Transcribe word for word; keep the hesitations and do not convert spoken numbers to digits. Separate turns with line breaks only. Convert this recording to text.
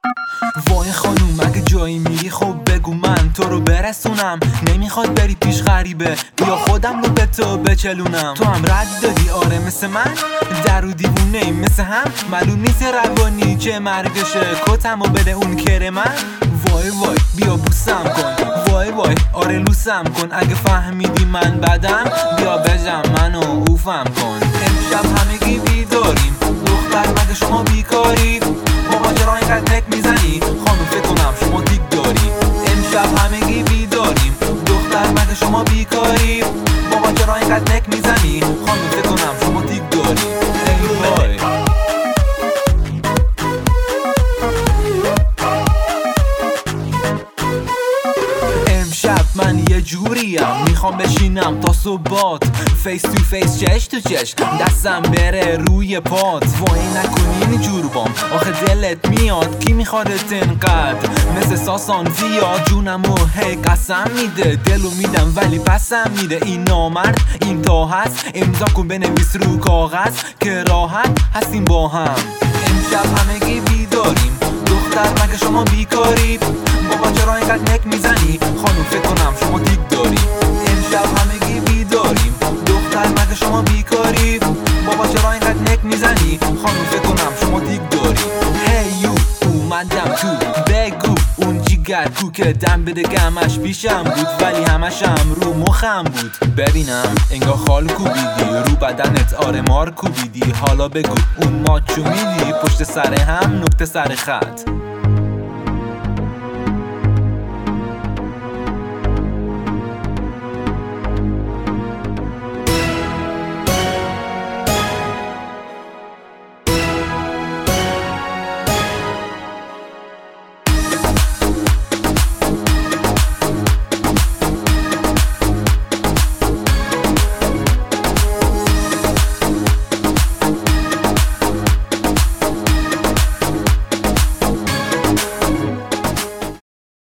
وای خانوم اگه جایی میری خب بگو من تو رو برسونم. نمیخواد بری پیش غریبه بیا خودم رو به تو بچلونم. تو هم رد دادی آره مثل من در و دیوونه ای مثل هم. معلوم نیست روانی چه مرگشه کتم و بده اون کره من. وای وای بیا بوسم کن وای وای آره لوسم کن. اگه فهمیدی من بدم بیا بجم منو اوفم کن. امشب همگی بیداریم دختر مگه شما بیکارید؟ بابا چرا اینقدر نک میزنی؟ خانم فکر کنم شما دیگ داری. امشب همگی بیداریم دختر مگه شما بیکارید؟ بابا چرا اینقدر نک میزنی؟ خانم فکر کنم شما دیگ داری. ای وای امشب من یه جوریم میخوام بشینم تا صبحات فیس تو فیس چش تو چش دستم بره روی پات. وای نکنین جور بام آخه دلت میاد کی میخوادت انقدر مثل ساسان زیاد. جونمو هی قسم میده دلو میدم ولی پسم میده. این نامرد این تا هست امضا کن بنویس رو کاغذ که راحت هستیم با هم. امشب همگی بیداریم دختر مگه شما بیکارید؟ بابا چرا اینقدر نک میزنی؟ خانم فکر کنم شما دیگ داری. امشب همگی بیداریم دختر مگه شما بیکارید؟ بابا چرا اینقدر نک میزنی؟ خانم فکر کنم شما دیگ داری. هی یو اومدم تو بگو اون جیگر کو که دم بده گمش پیشم بود ولی همشم رو مخم بود. ببینم انگار خال کوبیدی رو بدنت آره مار کوبیدی. حالا بگو اون ماچو میدی پشت سر هم نقطه سر خط.